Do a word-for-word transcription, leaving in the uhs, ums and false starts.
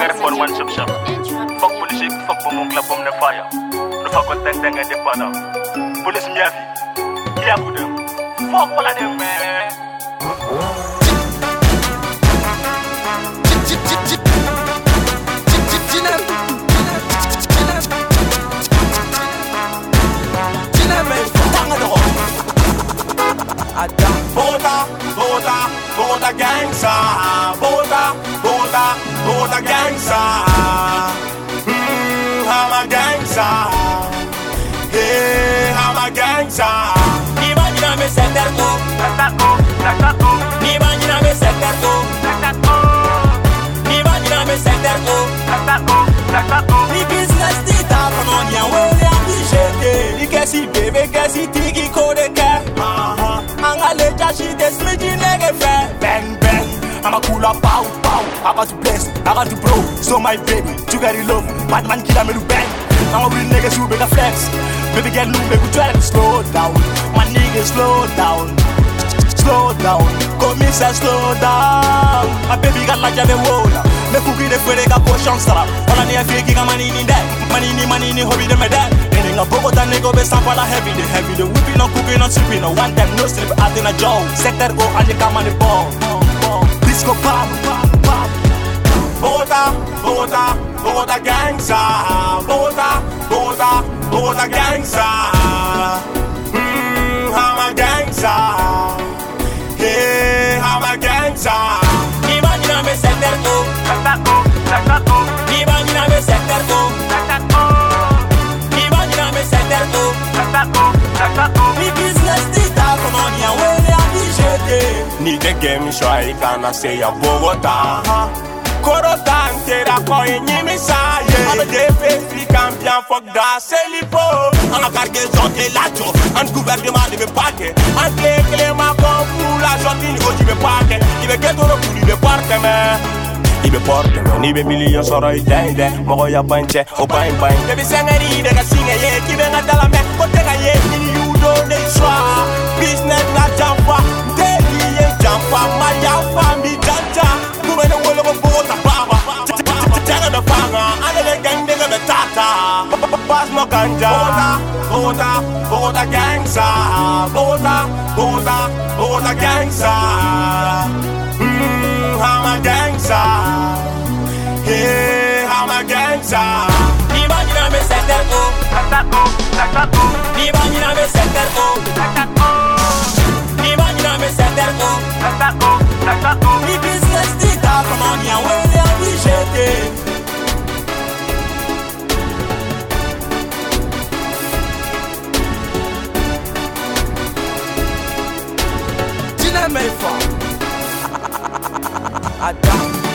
got for one shop shop. Fuck police, fuck bomb club bomb the fire. No fuck on ten ten at the panel. Police me have you. Yeah, put them. Fuck all of them, man. Bota, bota, bota gangsta. Bota, bota, bota gangsta. Mm, I'm a gangsta. Hey, I'm a gangsta. Imagina me sentarko, imagina me sentarko, imagina me sentarko. The business did happen on your way, I'm the shake. You can see baby, can see tiki code care. Angale jashi des smidgy nigga fair. Bang bang, I'm a cool up pow pow. I got to bless, I got to bro. So my baby, you got it love. Bad man killer me do bang. I'm a real niggas who make a flex. Baby girl, no baby try to slow down. My nigga slow down, slow down. Go me say slow down. My baby got like a wall. Me cookie the fere ka potion sara. All I need fake ka money in that. Money ni money ni hobby dem that. Any no Bogota nigga be sample a heavy the heavy the whipping no cooking no sipping no one time no sleep out in a job. Sector go and you come on the ball. Disco pop pop pop. Bota, bota, bota gangsta. Bota, bota, bota gangsta. Mm, I'm a gangsta. Hey, I'm a gangsta. Imagina me sentarko, imagina me sentarko, imagina me sentarko. The business did happen on your way, I'm the shake. Need the game show I can say a Bogota. Korota entera koi nyimi sa ye. I'm a defensive champion, fuck that selipo. I'm a cargué zonte lacho, and gouvernement de me pake. And clé clé ma compu la sortie go tu me pake. Il veut que tu recules de porte me. Il veut porte me, ni be million soro idende. Mogo ya panche, o pain pain. Baby sengeri de ka singe ye, ki venga dalla me. Kote ka ye, ni you don't dey swa. Business na jampa, daily ye jampa. Ma ya fami janja. Kume de wolo go bota baba. Tanga the fanga, and the gang de the tata. Pass mo ganja. Bota, bota gangsta. Bota, bota, bota gangsta. Mm, I'm a gangsta. Hey, I'm a gangsta. Imagina me sentarko, imagina me sentarko, imagina me sentarko. The business did happen on your way, I'm the shake. Tina Mayfa. Adam.